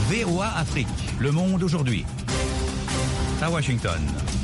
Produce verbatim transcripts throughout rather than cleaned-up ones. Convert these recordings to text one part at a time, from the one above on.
V O A Afrique, Le Monde aujourd'hui. À Washington.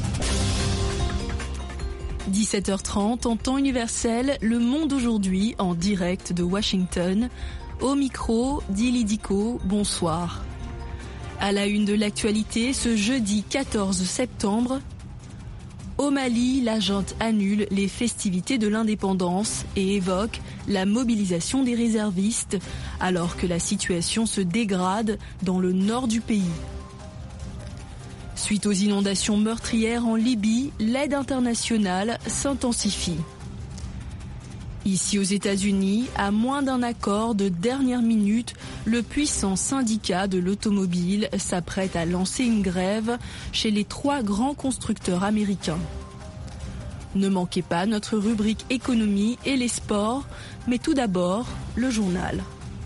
dix-sept heures trente en temps universel, Le Monde aujourd'hui en direct de Washington. Au micro, Dili Diko, bonsoir. À la une de l'actualité, ce jeudi quatorze septembre, au Mali, la junte annule les festivités de l'indépendance et évoque la mobilisation des réservistes alors que la situation se dégrade dans le nord du pays. Suite aux inondations meurtrières en Libye, l'aide internationale s'intensifie. Ici aux États-Unis, à moins d'un accord de dernière minute, le puissant syndicat de l'automobile s'apprête à lancer une grève chez les trois grands constructeurs américains. Ne manquez pas notre rubrique économie et les sports, mais tout d'abord, le journal.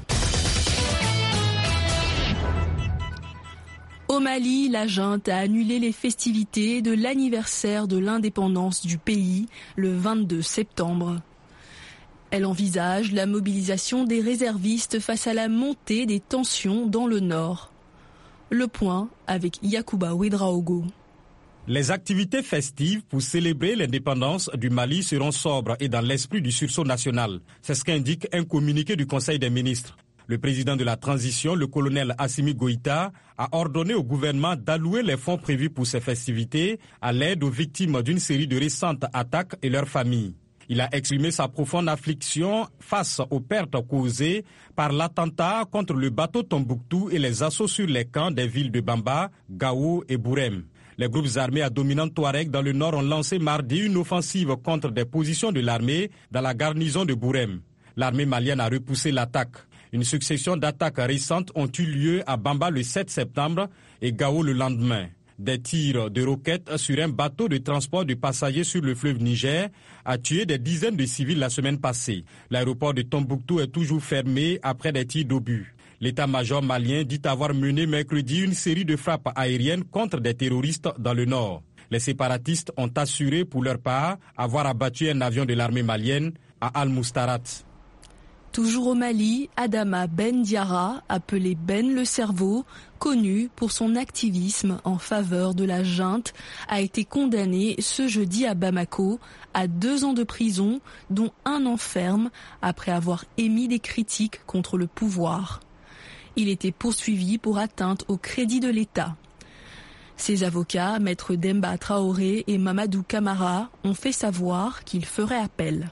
Au Mali, la junte a annulé les festivités de l'anniversaire de l'indépendance du pays le vingt-deux septembre. Elle envisage la mobilisation des réservistes face à la montée des tensions dans le nord. Le point avec Yacouba Ouedraogo. Les activités festives pour célébrer l'indépendance du Mali seront sobres et dans l'esprit du sursaut national. C'est ce qu'indique un communiqué du Conseil des ministres. Le président de la transition, le colonel Assimi Goïta, a ordonné au gouvernement d'allouer les fonds prévus pour ces festivités à l'aide aux victimes d'une série de récentes attaques et leurs familles. Il a exprimé sa profonde affliction face aux pertes causées par l'attentat contre le bateau Tombouctou et les assauts sur les camps des villes de Bamba, Gao et Bourem. Les groupes armés à dominante Touareg dans le nord ont lancé mardi une offensive contre des positions de l'armée dans la garnison de Bourem. L'armée malienne a repoussé l'attaque. Une succession d'attaques récentes ont eu lieu à Bamba le sept septembre et Gao le lendemain. Des tirs de roquettes sur un bateau de transport de passagers sur le fleuve Niger a tué des dizaines de civils la semaine passée. L'aéroport de Tombouctou est toujours fermé après des tirs d'obus. L'état-major malien dit avoir mené mercredi une série de frappes aériennes contre des terroristes dans le nord. Les séparatistes ont assuré pour leur part avoir abattu un avion de l'armée malienne à Al-Moustarat. Toujours au Mali, Adama Ben Diarra, appelé Ben le Cerveau, connu pour son activisme en faveur de la junte, a été condamné ce jeudi à Bamako à deux ans de prison, dont un an ferme, après avoir émis des critiques contre le pouvoir. Il était poursuivi pour atteinte au crédit de l'État. Ses avocats, Maître Demba Traoré et Mamadou Camara, ont fait savoir qu'ils feraient appel.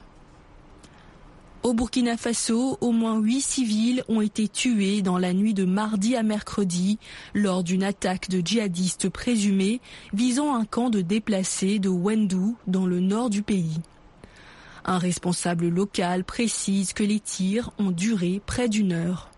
Au Burkina Faso, au moins huit civils ont été tués dans la nuit de mardi à mercredi lors d'une attaque de djihadistes présumés visant un camp de déplacés de Wendou dans le nord du pays. Un responsable local précise que les tirs ont duré près d'une heure.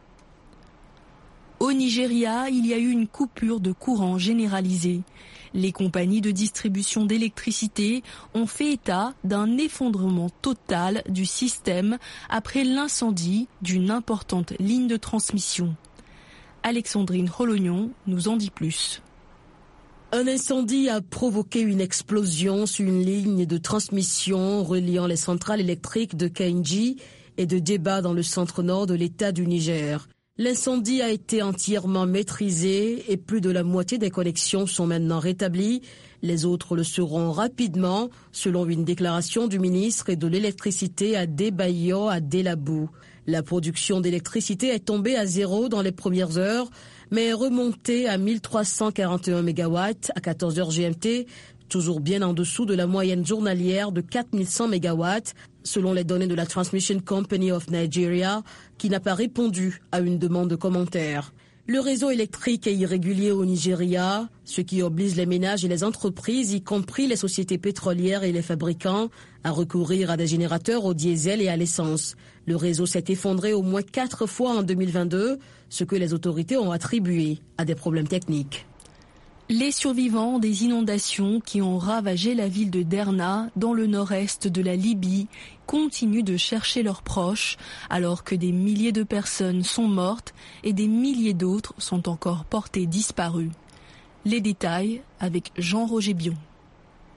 Au Nigeria, il y a eu une coupure de courant généralisée. Les compagnies de distribution d'électricité ont fait état d'un effondrement total du système après l'incendie d'une importante ligne de transmission. Alexandrine Rolognon nous en dit plus. Un incendie a provoqué une explosion sur une ligne de transmission reliant les centrales électriques de Kainji et de Deba dans le centre-nord de l'État du Niger. L'incendie a été entièrement maîtrisé et plus de la moitié des connexions sont maintenant rétablies. Les autres le seront rapidement, selon une déclaration du ministre de l'électricité à Debayo à Delabou. La production d'électricité est tombée à zéro dans les premières heures, mais est remontée à mille trois cent quarante et un mégawatts à quatorze heures G M T, toujours bien en dessous de la moyenne journalière de quatre mille cent mégawatts, selon les données de la Transmission Company of Nigeria, qui n'a pas répondu à une demande de commentaire. Le réseau électrique est irrégulier au Nigeria, ce qui oblige les ménages et les entreprises, y compris les sociétés pétrolières et les fabricants, à recourir à des générateurs au diesel et à l'essence. Le réseau s'est effondré au moins quatre fois en deux mille vingt-deux, ce que les autorités ont attribué à des problèmes techniques. Les survivants des inondations qui ont ravagé la ville de Derna, dans le nord-est de la Libye, continuent de chercher leurs proches, alors que des milliers de personnes sont mortes et des milliers d'autres sont encore portées disparues. Les détails avec Jean-Roger Bion.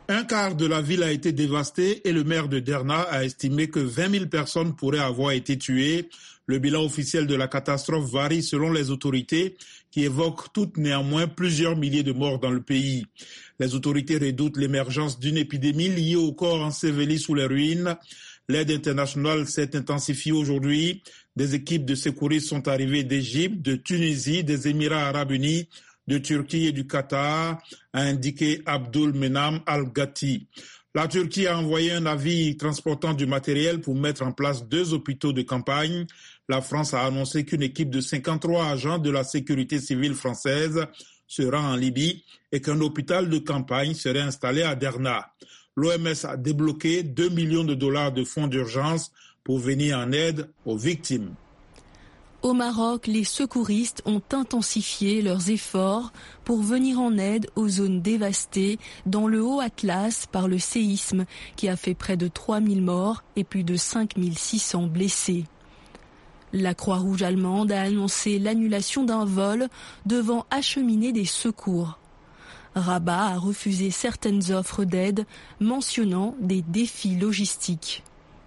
Un quart de la ville a été dévasté et le maire de Derna a estimé que vingt mille personnes pourraient avoir été tuées. Le bilan officiel de la catastrophe varie selon les autorités qui évoquent toutes néanmoins plusieurs milliers de morts dans le pays. Les autorités redoutent l'émergence d'une épidémie liée au corps enseveli sous les ruines. L'aide internationale s'est intensifiée aujourd'hui. Des équipes de secouristes sont arrivées d'Égypte, de Tunisie, des Émirats arabes unis, de Turquie et du Qatar, a indiqué Abdul Menam Al-Ghati. La Turquie a envoyé un navire transportant du matériel pour mettre en place deux hôpitaux de campagne. La France a annoncé qu'une équipe de cinquante-trois agents de la sécurité civile française sera en Libye et qu'un hôpital de campagne serait installé à Derna. L'O M S a débloqué deux millions de dollars de fonds d'urgence pour venir en aide aux victimes. Au Maroc, les secouristes ont intensifié leurs efforts pour venir en aide aux zones dévastées dans le Haut-Atlas par le séisme qui a fait près de trois mille morts et plus de cinq mille six cents blessés. La Croix-Rouge allemande a annoncé l'annulation d'un vol devant acheminer des secours. Rabat a refusé certaines offres d'aide, mentionnant des défis logistiques.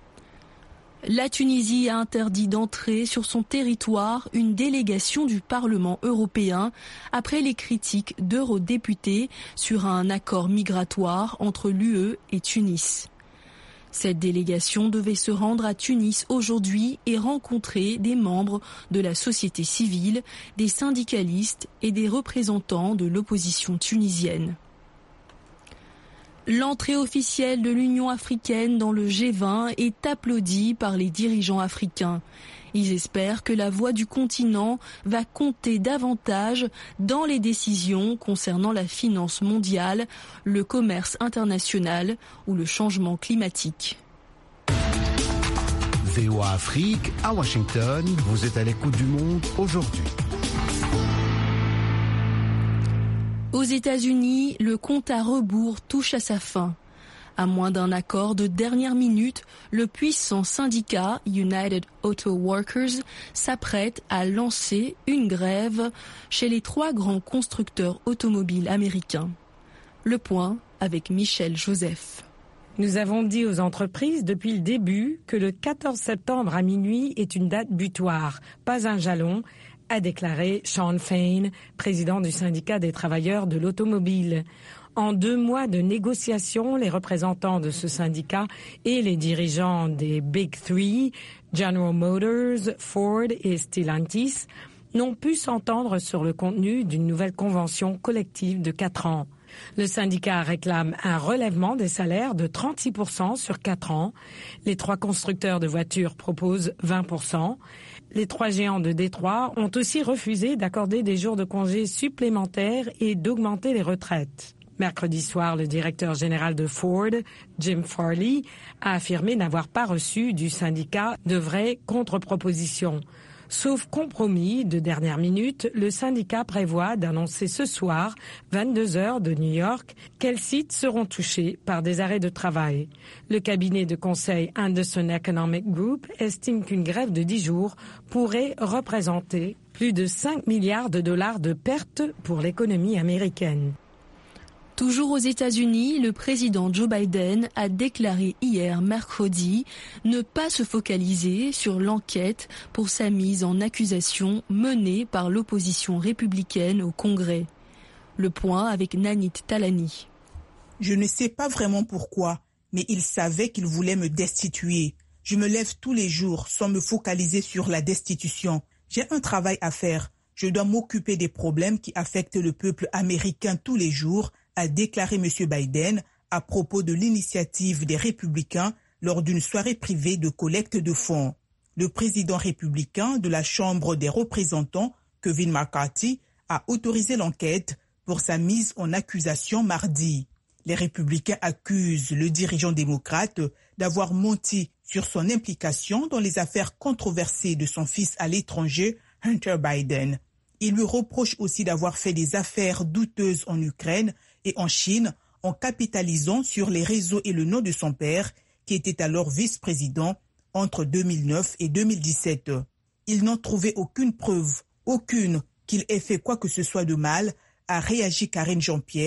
La Tunisie a interdit d'entrer sur son territoire une délégation du Parlement européen après les critiques d'eurodéputés sur un accord migratoire entre l'U E et Tunis. Cette délégation devait se rendre à Tunis aujourd'hui et rencontrer des membres de la société civile, des syndicalistes et des représentants de l'opposition tunisienne. L'entrée officielle de l'Union africaine dans le G vingt est applaudie par les dirigeants africains. Ils espèrent que la voix du continent va compter davantage dans les décisions concernant la finance mondiale, le commerce international ou le changement climatique. V O A Afrique, à Washington, vous êtes à l'écoute du monde aujourd'hui. Aux États-Unis, le compte à rebours touche à sa fin. À moins d'un accord de dernière minute, le puissant syndicat United Auto Workers s'apprête à lancer une grève chez les trois grands constructeurs automobiles américains. Le point avec Michel Joseph. Nous avons dit aux entreprises depuis le début que le quatorze septembre à minuit est une date butoir, pas un jalon, a déclaré Sean Fain, président du syndicat des travailleurs de l'automobile. En deux mois de négociations, les représentants de ce syndicat et les dirigeants des Big Three, General Motors, Ford et Stellantis, n'ont pu s'entendre sur le contenu d'une nouvelle convention collective de quatre ans. Le syndicat réclame un relèvement des salaires de trente-six pour cent sur quatre ans. Les trois constructeurs de voitures proposent vingt pour cent. Les trois géants de Détroit ont aussi refusé d'accorder des jours de congés supplémentaires et d'augmenter les retraites. Mercredi soir, le directeur général de Ford, Jim Farley, a affirmé n'avoir pas reçu du syndicat de vraies contre-propositions. Sauf compromis de dernière minute, le syndicat prévoit d'annoncer ce soir, vingt-deux heures de New York, quels sites seront touchés par des arrêts de travail. Le cabinet de conseil Anderson Economic Group estime qu'une grève de dix jours pourrait représenter plus de cinq milliards de dollars de pertes pour l'économie américaine. Toujours aux États-Unis, le président Joe Biden a déclaré hier mercredi ne pas se focaliser sur l'enquête pour sa mise en accusation menée par l'opposition républicaine au Congrès. Le point avec Nanit Talani. Je ne sais pas vraiment pourquoi, mais il savait qu'il voulait me destituer. Je me lève tous les jours sans me focaliser sur la destitution. J'ai un travail à faire. Je dois m'occuper des problèmes qui affectent le peuple américain tous les jours, a déclaré M. Biden à propos de l'initiative des Républicains lors d'une soirée privée de collecte de fonds. Le président républicain de la Chambre des représentants, Kevin McCarthy, a autorisé l'enquête pour sa mise en accusation mardi. Les Républicains accusent le dirigeant démocrate d'avoir menti sur son implication dans les affaires controversées de son fils à l'étranger, Hunter Biden. Ils lui reprochent aussi d'avoir fait des affaires douteuses en Ukraine et en Chine en capitalisant sur les réseaux et le nom de son père, qui était alors vice-président entre deux mille neuf et deux mille dix-sept. Ils n'ont trouvé aucune preuve, aucune, qu'il ait fait quoi que ce soit de mal, a réagi Karine Jean-Pierre,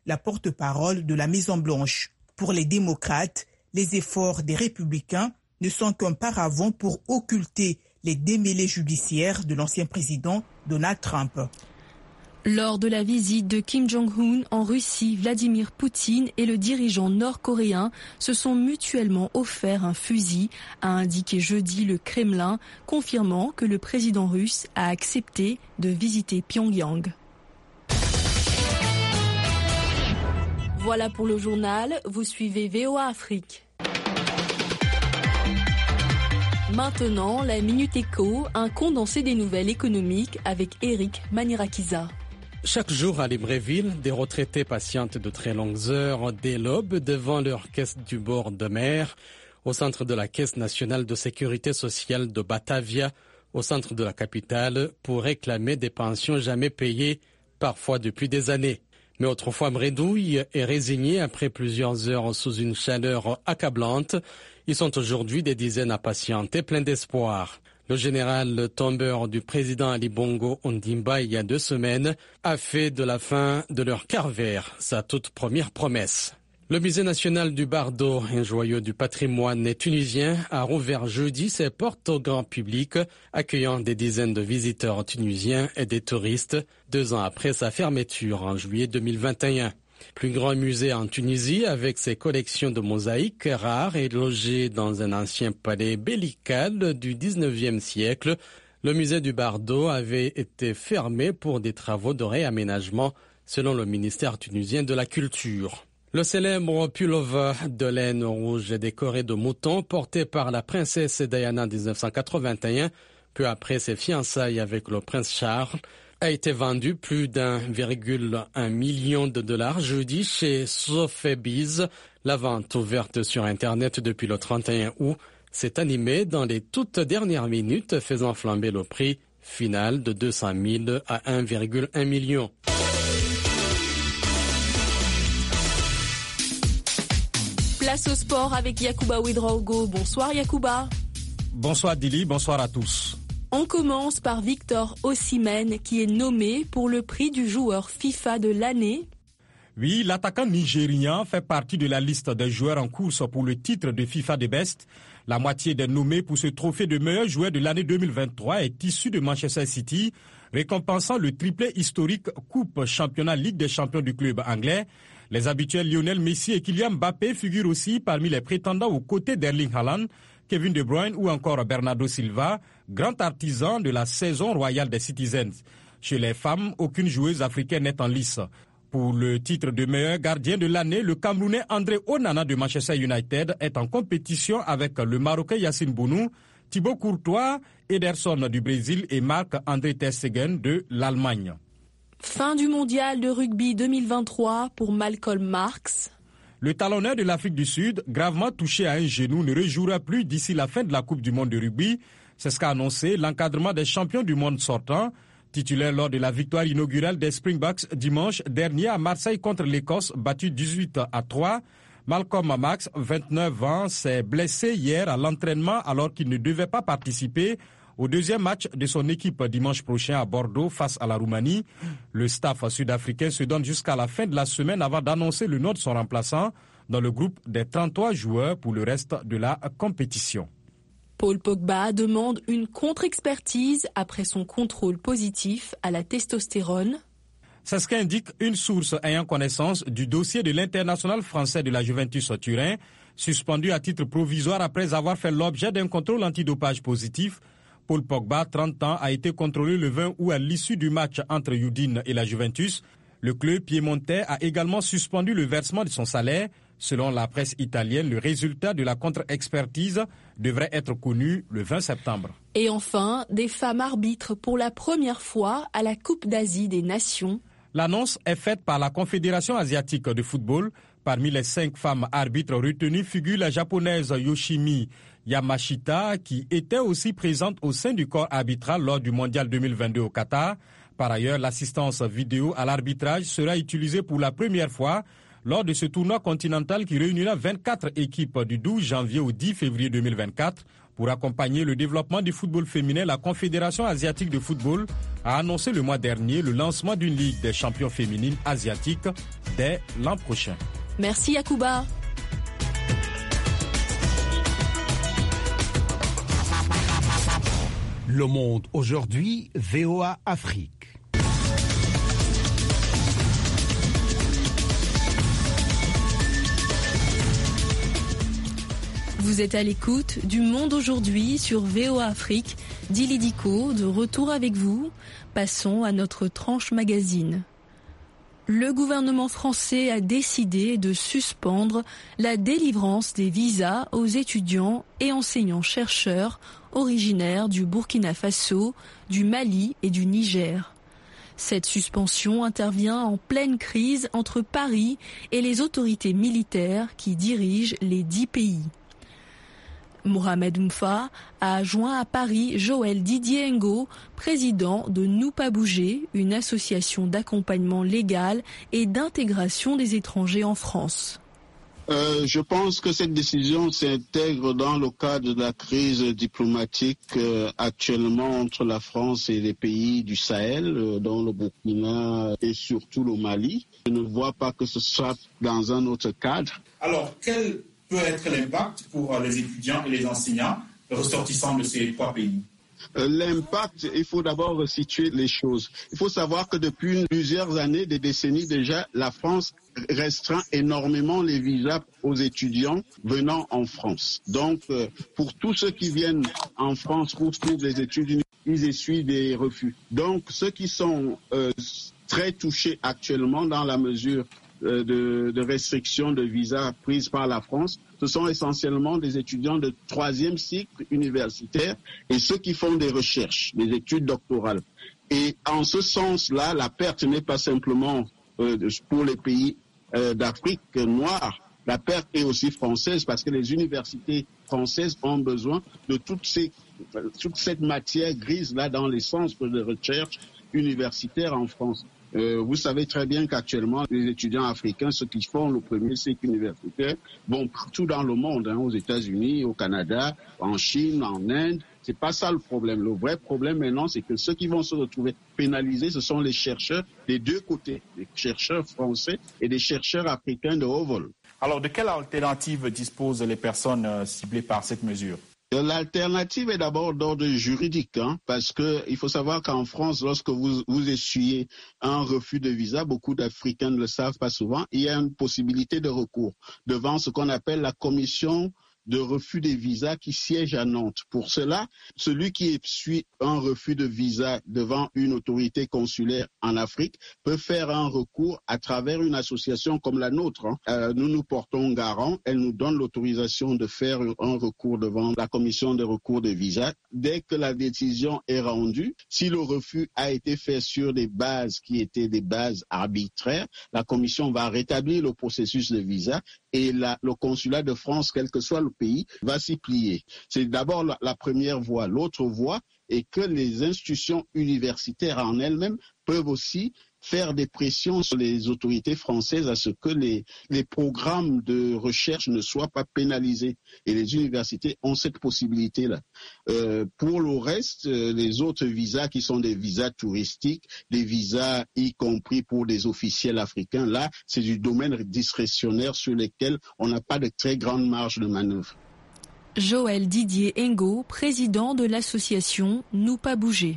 la porte-parole de la Maison-Blanche. Pour les démocrates, les efforts des républicains ne sont qu'un paravent pour occulter les démêlés judiciaires de l'ancien président Donald Trump. Lors de la visite de Kim Jong-un en Russie, Vladimir Poutine et le dirigeant nord-coréen se sont mutuellement offert un fusil, a indiqué jeudi le Kremlin, confirmant que le président russe a accepté de visiter Pyongyang. Voilà pour le journal, vous suivez V O A Afrique. Maintenant, la Minute Éco, un condensé des nouvelles économiques avec Eric Manirakiza. Chaque jour à Libreville, des retraités patientent de très longues heures dès l'aube devant leur caisse du bord de mer, au centre de la Caisse nationale de sécurité sociale de Batavia, au centre de la capitale, pour réclamer des pensions jamais payées, parfois depuis des années. Mais autrefois bredouilles et résignés après plusieurs heures sous une chaleur accablante, ils sont aujourd'hui des dizaines à patienter, pleins d'espoir. Le général tombeur du président Ali Bongo Ondimba il y a deux semaines a fait de la fin de leur calvaire sa toute première promesse. Le musée national du Bardo, un joyau du patrimoine tunisien, a rouvert jeudi ses portes au grand public, accueillant des dizaines de visiteurs tunisiens et des touristes, deux ans après sa fermeture en juillet deux mille vingt et un. Plus grand musée en Tunisie avec ses collections de mosaïques rares et logé dans un ancien palais bellical du dix-neuvième siècle, le musée du Bardo avait été fermé pour des travaux de réaménagement selon le ministère tunisien de la Culture. Le célèbre pullover de laine rouge décoré de moutons porté par la princesse Diana en dix-neuf cent quatre-vingt-un, peu après ses fiançailles avec le prince Charles, a été vendu plus d'un virgule un million de dollars jeudi chez Sotheby's. La vente ouverte sur Internet depuis le trente et un août s'est animée dans les toutes dernières minutes, faisant flamber le prix final de deux cent mille à un virgule un million. Place au sport avec Yacouba Ouedraogo. Bonsoir Yacouba. Bonsoir Dili, bonsoir à tous. On commence par Victor Osimhen qui est nommé pour le prix du joueur FIFA de l'année. Oui, l'attaquant nigérien fait partie de la liste des joueurs en course pour le titre de FIFA The Best. La moitié des nommés pour ce trophée de meilleur joueur de l'année deux mille vingt-trois est issue de Manchester City, récompensant le triplé historique Coupe Championnat Ligue des Champions du club anglais. Les habituels Lionel Messi et Kylian Mbappé figurent aussi parmi les prétendants aux côtés d'Erling Haaland, Kevin De Bruyne ou encore Bernardo Silva, grand artisan de la saison royale des Citizens. Chez les femmes, aucune joueuse africaine n'est en lice. Pour le titre de meilleur gardien de l'année, le Camerounais André Onana de Manchester United est en compétition avec le Marocain Yacine Bounou, Thibaut Courtois, Ederson du Brésil et Marc-André ter Stegen de l'Allemagne. Fin du mondial de rugby deux mille vingt-trois pour Malcolm Marx. Le talonneur de l'Afrique du Sud, gravement touché à un genou, ne rejouera plus d'ici la fin de la Coupe du monde de rugby. C'est ce qu'a annoncé l'encadrement des champions du monde sortants. Titulaire lors de la victoire inaugurale des Springboks dimanche dernier à Marseille contre l'Écosse, battue dix-huit à trois. Malcolm Marx, vingt-neuf ans, s'est blessé hier à l'entraînement alors qu'il ne devait pas participer au deuxième match de son équipe dimanche prochain à Bordeaux face à la Roumanie. Le staff sud-africain se donne jusqu'à la fin de la semaine avant d'annoncer le nom de son remplaçant dans le groupe des trente-trois joueurs pour le reste de la compétition. Paul Pogba demande une contre-expertise après son contrôle positif à la testostérone. C'est ce qu'indique une source ayant connaissance du dossier de l'international français de la Juventus Turin, suspendu à titre provisoire après avoir fait l'objet d'un contrôle antidopage positif. Paul Pogba, trente ans, a été contrôlé le vingt août à l'issue du match entre Udine et la Juventus. Le club piémontais a également suspendu le versement de son salaire. Selon la presse italienne, le résultat de la contre-expertise devrait être connu le vingt septembre. Et enfin, des femmes arbitres pour la première fois à la Coupe d'Asie des Nations. L'annonce est faite par la Confédération asiatique de football. Parmi les cinq femmes arbitres retenues figure la japonaise Yoshimi Yamashita, qui était aussi présente au sein du corps arbitral lors du mondial deux mille vingt-deux au Qatar. Par ailleurs, l'assistance vidéo à l'arbitrage sera utilisée pour la première fois lors de ce tournoi continental qui réunira vingt-quatre équipes du douze janvier au dix février deux mille vingt-quatre. Pour accompagner le développement du football féminin, la Confédération asiatique de football a annoncé le mois dernier le lancement d'une Ligue des champions féminines asiatiques dès l'an prochain. Merci Yacouba. Le Monde aujourd'hui, V O A Afrique. Vous êtes à l'écoute du Monde aujourd'hui sur V O A Afrique. Dili Diko, de retour avec vous. Passons à notre tranche magazine. Le gouvernement français a décidé de suspendre la délivrance des visas aux étudiants et enseignants-chercheurs originaires du Burkina Faso, du Mali et du Niger. Cette suspension intervient en pleine crise entre Paris et les autorités militaires qui dirigent les dix pays. Mohamed Mfa a joint à Paris Joël Didier Ngo, président de Nous Pas Bouger, une association d'accompagnement légal et d'intégration des étrangers en France. Euh, je pense que cette décision s'intègre dans le cadre de la crise diplomatique euh, actuellement entre la France et les pays du Sahel, euh, dont le Burkina et surtout le Mali. Je ne vois pas que ce soit dans un autre cadre. Alors, quel peut être l'impact pour les étudiants et les enseignants ressortissants de ces trois pays? L'impact, il faut d'abord resituer les choses. Il faut savoir que depuis plusieurs années, des décennies déjà, la France restreint énormément les visas aux étudiants venant en France. Donc, pour tous ceux qui viennent en France pour suivre les études, ils essuient des refus. Donc, ceux qui sont euh, très touchés actuellement dans la mesure De, de restrictions de visa prises par la France, ce sont essentiellement des étudiants de troisième cycle universitaire et ceux qui font des recherches, des études doctorales. Et en ce sens-là, la perte n'est pas simplement euh, pour les pays euh, d'Afrique noire, la perte est aussi française parce que les universités françaises ont besoin de toutes ces, toute cette matière grise-là dans les centres de recherche universitaire en France. Euh, vous savez très bien qu'actuellement, les étudiants africains, ceux qui font le premier cycle universitaire, vont partout dans le monde, hein, aux États-Unis, au Canada, en Chine, en Inde. C'est pas ça le problème. Le vrai problème maintenant, c'est que ceux qui vont se retrouver pénalisés, ce sont les chercheurs des deux côtés, des chercheurs français et des chercheurs africains de haut vol. Alors, de quelle alternative disposent les personnes euh, ciblées par cette mesure? L'alternative est d'abord d'ordre juridique, hein, parce que il faut savoir qu'en France, lorsque vous, vous essuyez un refus de visa, beaucoup d'Africains ne le savent pas souvent, il y a une possibilité de recours devant ce qu'on appelle la commission de refus des visas qui siège à Nantes. Pour cela, celui qui essuie un refus de visa devant une autorité consulaire en Afrique peut faire un recours à travers une association comme la nôtre. Hein. Euh, nous nous portons garant, elle nous donne l'autorisation de faire un recours devant la commission de recours de visa. Dès que la décision est rendue, si le refus a été fait sur des bases qui étaient des bases arbitraires, la commission va rétablir le processus de visa et la, le consulat de France, quel que soit le pays, va s'y plier. C'est d'abord la, la première voie. L'autre voie est que les institutions universitaires en elles-mêmes peuvent aussi faire des pressions sur les autorités françaises à ce que les, les programmes de recherche ne soient pas pénalisés. Et les universités ont cette possibilité-là. Euh, pour le reste, euh, les autres visas qui sont des visas touristiques, des visas y compris pour des officiels africains, là, c'est du domaine discrétionnaire sur lesquels on n'a pas de très grande marge de manœuvre. Joël Didier Ngo, président de l'association Nous Pas Bouger.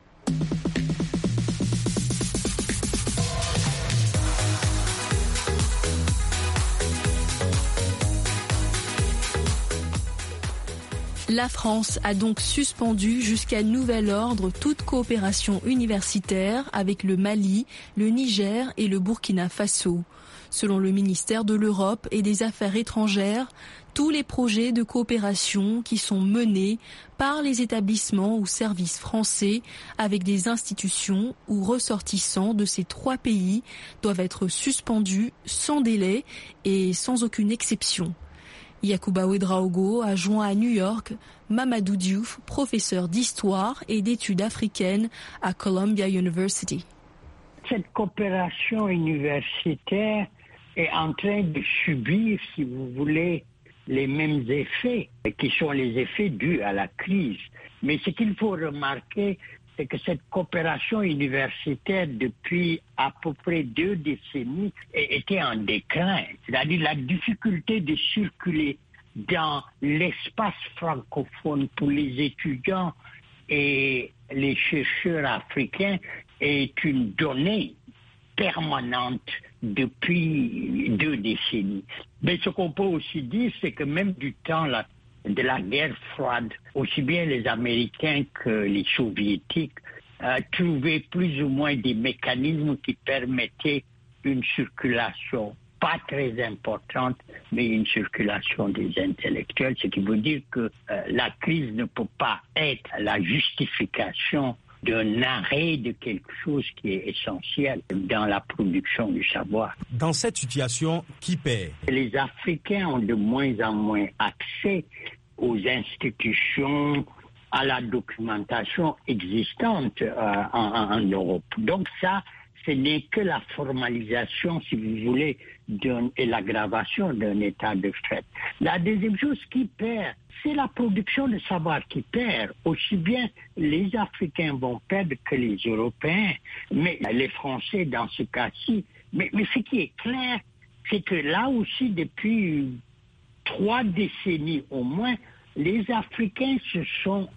La France a donc suspendu jusqu'à nouvel ordre toute coopération universitaire avec le Mali, le Niger et le Burkina Faso. Selon le ministère de l'Europe et des Affaires étrangères, tous les projets de coopération qui sont menés par les établissements ou services français avec des institutions ou ressortissants de ces trois pays doivent être suspendus sans délai et sans aucune exception. Yacouba Ouedraogo a joint à New York Mamadou Diouf, professeur d'histoire et d'études africaines à Columbia University. Cette coopération universitaire est en train de subir, si vous voulez, les mêmes effets, qui sont les effets dus à la crise. Mais ce qu'il faut remarquer, c'est que cette coopération universitaire, depuis à peu près deux décennies, était en déclin. C'est-à-dire la difficulté de circuler dans l'espace francophone pour les étudiants et les chercheurs africains est une donnée permanente depuis deux décennies. Mais ce qu'on peut aussi dire, c'est que même du temps là, de la guerre froide, aussi bien les Américains que les Soviétiques euh, trouvaient plus ou moins des mécanismes qui permettaient une circulation pas très importante, mais une circulation des intellectuels, ce qui veut dire que euh, la crise ne peut pas être la justification d'un arrêt de quelque chose qui est essentiel dans la production du savoir. Dans cette situation, qui paie? Les Africains ont de moins en moins accès aux institutions, à la documentation existante euh, en, en Europe. Donc ça, ce n'est que la formalisation, si vous voulez, et l'aggravation d'un état de fait. La deuxième chose qui perd, c'est la production de savoir qui perd. Aussi bien les Africains vont perdre que les Européens, mais les Français dans ce cas-ci. Mais, mais ce qui est clair, c'est que là aussi, depuis trois décennies au moins, les Africains se sont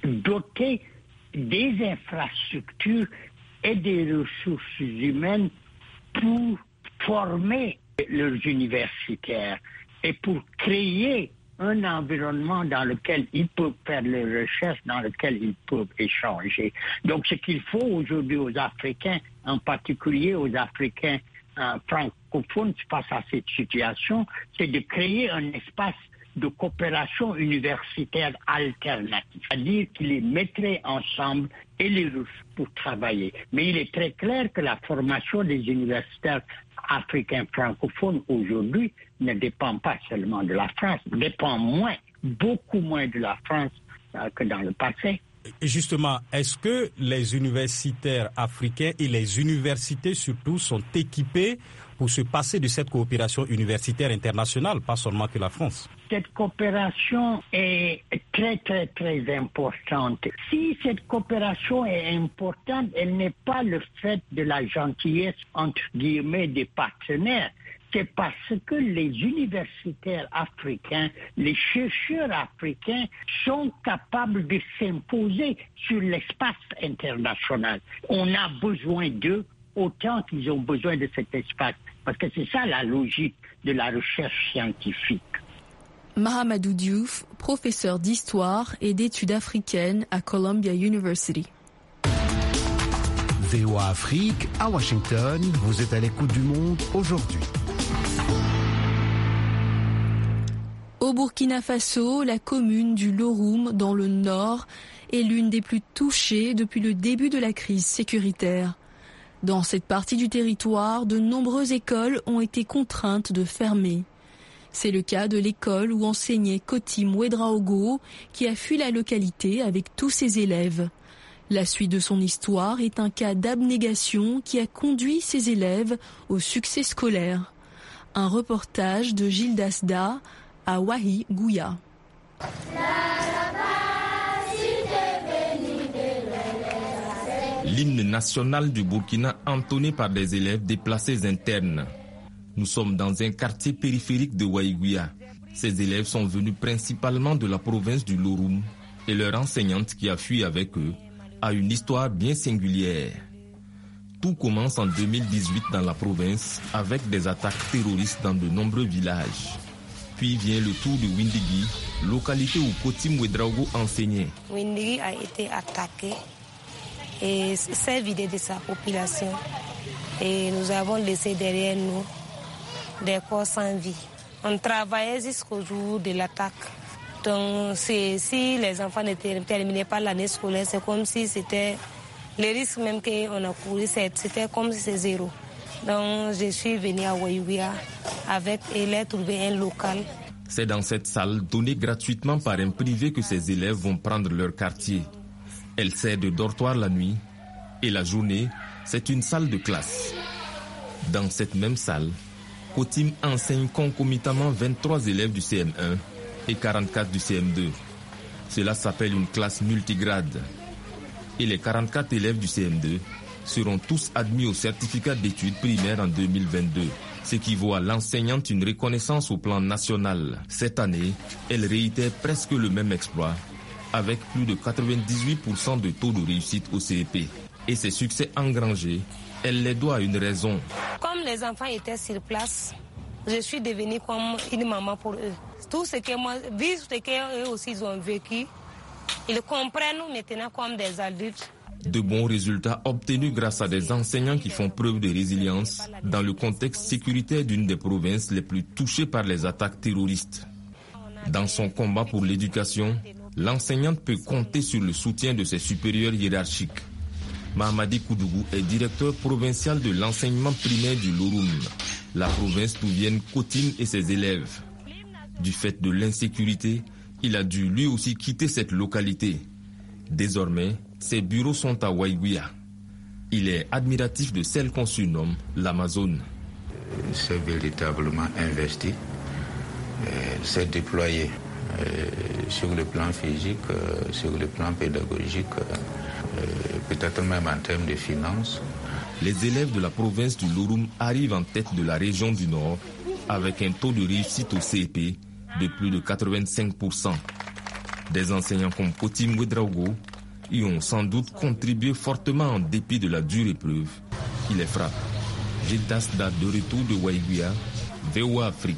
dotés des infrastructures et des ressources humaines pour former leurs universitaires et pour créer un environnement dans lequel ils peuvent faire leurs recherches, dans lequel ils peuvent échanger. Donc ce qu'il faut aujourd'hui aux Africains, en particulier aux Africains euh, francophones face à cette situation, c'est de créer un espace de coopération universitaire alternative, c'est-à-dire qu'ils les mettraient ensemble et les ressources pour travailler. Mais il est très clair que la formation des universitaires africains francophones aujourd'hui ne dépend pas seulement de la France, dépend moins, beaucoup moins de la France euh, que dans le passé. Et justement, est-ce que les universitaires africains et les universités surtout sont équipés pour se passer de cette coopération universitaire internationale, pas seulement que la France? Cette coopération est très, très, très importante. Si cette coopération est importante, elle n'est pas le fait de la gentillesse, entre guillemets, des partenaires. C'est parce que les universitaires africains, les chercheurs africains sont capables de s'imposer sur l'espace international. On a besoin d'eux autant qu'ils ont besoin de cet espace. Parce que c'est ça la logique de la recherche scientifique. Mahamadou Diouf, professeur d'histoire et d'études africaines à Columbia University. V O A Afrique, à Washington, vous êtes à l'écoute du monde aujourd'hui. Au Burkina Faso, la commune du Loroum, dans le nord, est l'une des plus touchées depuis le début de la crise sécuritaire. Dans cette partie du territoire, de nombreuses écoles ont été contraintes de fermer. C'est le cas de l'école où enseignait Koti Mouedraogo, qui a fui la localité avec tous ses élèves. La suite de son histoire est un cas d'abnégation qui a conduit ses élèves au succès scolaire. Un reportage de Gilles Dasda à Wahi Gouya. L'hymne national du Burkina entonné par des élèves déplacés internes. Nous sommes dans un quartier périphérique de Waïgouya. Ces élèves sont venus principalement de la province du Loroum et leur enseignante qui a fui avec eux a une histoire bien singulière. Tout commence en deux mille dix-huit dans la province avec des attaques terroristes dans de nombreux villages. Puis vient le tour de Windigi, localité où Koti Mouedraogo enseignait. Windigi a été attaqué et s'est vidé de sa population. Et nous avons laissé derrière nous des corps sans vie. On travaillait jusqu'au jour de l'attaque. Donc si les enfants ne terminaient pas l'année scolaire, c'est comme si c'était... Le risque même qu'on a couru, c'était comme si c'était zéro. Donc je suis venue à Waïgouya avec et j'ai trouvé un local. C'est dans cette salle donnée gratuitement par un privé que ces élèves vont prendre leur quartier. Elle sert de dortoir la nuit et la journée, c'est une salle de classe. Dans cette même salle, Kotim enseigne concomitamment vingt-trois élèves du C M un et quarante-quatre du C M deux. Cela s'appelle une classe multigrade. Et les quarante-quatre élèves du C M deux seront tous admis au certificat d'études primaires en deux mille vingt-deux, ce qui vaut à l'enseignante une reconnaissance au plan national. Cette année, elle réitère presque le même exploit, avec plus de quatre-vingt-dix-huit pour cent de taux de réussite au C E P. Et ces succès engrangés, elle les doit à une raison. Comme les enfants étaient sur place, je suis devenue comme une maman pour eux. Tout ce que moi, vu ce qu'eux aussi ils ont vécu, ils comprennent maintenant comme des adultes. De bons résultats obtenus grâce à des enseignants qui font preuve de résilience dans le contexte sécuritaire d'une des provinces les plus touchées par les attaques terroristes. Dans son combat pour l'éducation, l'enseignante peut compter sur le soutien de ses supérieurs hiérarchiques. Mahamadi Koudougou est directeur provincial de l'enseignement primaire du Loroum, la province d'où viennent Kotim et ses élèves. Du fait de l'insécurité, il a dû lui aussi quitter cette localité. Désormais, ses bureaux sont à Waiguia. Il est admiratif de celle qu'on surnomme l'Amazone. C'est véritablement investi, c'est déployé sur le plan physique, sur le plan pédagogique, peut-être même en termes de finances. Les élèves de la province du Loroum arrivent en tête de la région du Nord avec un taux de réussite au C E P de plus de quatre-vingt-cinq pour cent. Des enseignants comme Kotim Ouedraogo y ont sans doute contribué fortement en dépit de la dure épreuve qui les frappe. Gilles Tasda de retour de Waiguia, V O A Afrique.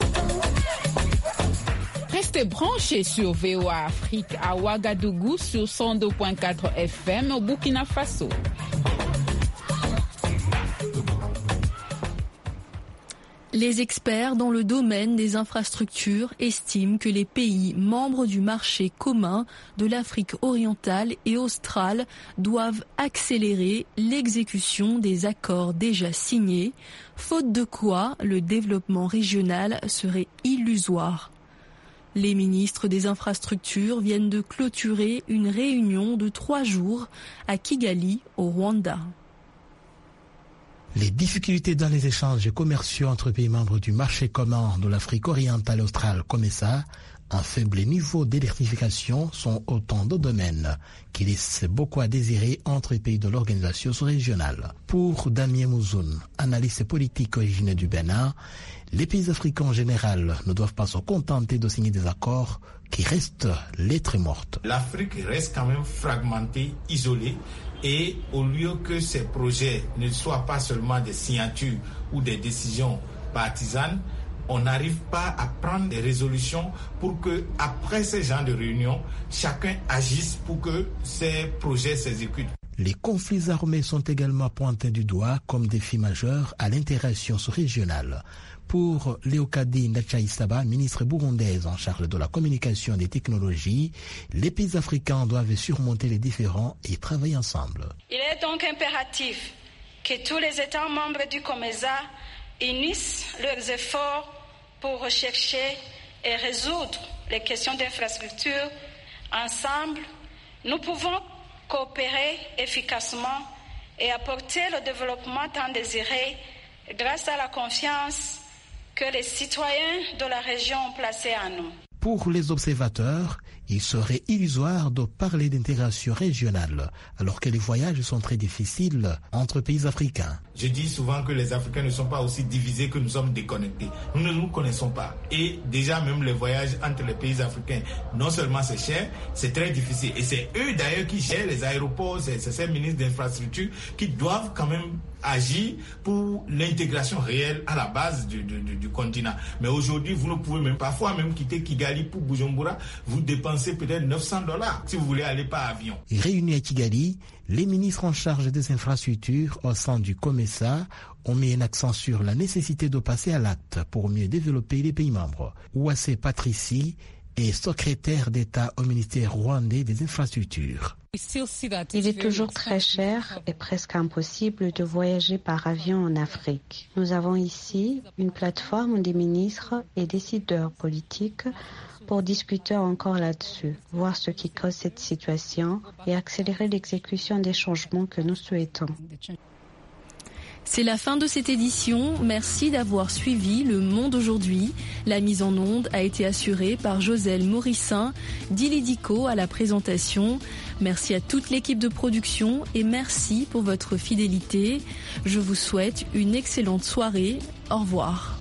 Restez branchés sur V O A Afrique à Ouagadougou sur cent deux virgule quatre F M au Burkina Faso. Les experts dans le domaine des infrastructures estiment que les pays membres du marché commun de l'Afrique orientale et australe doivent accélérer l'exécution des accords déjà signés, faute de quoi le développement régional serait illusoire. Les ministres des infrastructures viennent de clôturer une réunion de trois jours à Kigali, au Rwanda. Les difficultés dans les échanges commerciaux entre pays membres du marché commun de l'Afrique orientale et australe, COMESA, un faible niveau d'électrification sont autant de domaines qui laissent beaucoup à désirer entre les pays de l'organisation sous-régionale. Pour Damien Mouzoun, analyste politique originaire du Bénin, les pays africains en général ne doivent pas se contenter de signer des accords qui restent lettres mortes. L'Afrique reste quand même fragmentée, isolée. Et au lieu que ces projets ne soient pas seulement des signatures ou des décisions partisanes, on n'arrive pas à prendre des résolutions pour que, après ces genres de réunions, chacun agisse pour que ces projets s'exécutent. Les conflits armés sont également pointés du doigt comme défi majeur à l'intégration sous-régionale. Pour Léocadie Ndachaïsaba, ministre burundaise en charge de la communication et des technologies, les pays africains doivent surmonter les différends et travailler ensemble. Il est donc impératif que tous les États membres du COMESA unissent leurs efforts pour rechercher et résoudre les questions d'infrastructure. Ensemble, nous pouvons coopérer efficacement et apporter le développement tant désiré grâce à la confiance que les citoyens de la région ont placée en nous. Pour les observateurs, il serait illusoire de parler d'intégration régionale, alors que les voyages sont très difficiles entre pays africains. Je dis souvent que les Africains ne sont pas aussi divisés que nous sommes déconnectés. Nous ne nous connaissons pas. Et déjà, même les voyages entre les pays africains, non seulement c'est cher, c'est très difficile. Et c'est eux d'ailleurs qui gèrent les aéroports, c'est ces ministres d'infrastructure qui doivent quand même agir pour l'intégration réelle à la base du, du, du continent. Mais aujourd'hui, vous ne pouvez même parfois même quitter Kigali pour Bujumbura, vous dépensez peut-être neuf cents dollars si vous voulez aller par avion. Réunis à Kigali, les ministres en charge des infrastructures au sein du COMESA ont mis un accent sur la nécessité de passer à l'acte pour mieux développer les pays membres. Ouassé Patrici est secrétaire d'État au ministère rwandais des infrastructures. Il est toujours très cher et presque impossible de voyager par avion en Afrique. Nous avons ici une plateforme des ministres et décideurs politiques pour discuter encore là-dessus, voir ce qui cause cette situation et accélérer l'exécution des changements que nous souhaitons. C'est la fin de cette édition. Merci d'avoir suivi Le Monde aujourd'hui. La mise en onde a été assurée par Joselle Morissin, Dili Dico à la présentation. Merci à toute l'équipe de production et merci pour votre fidélité. Je vous souhaite une excellente soirée. Au revoir.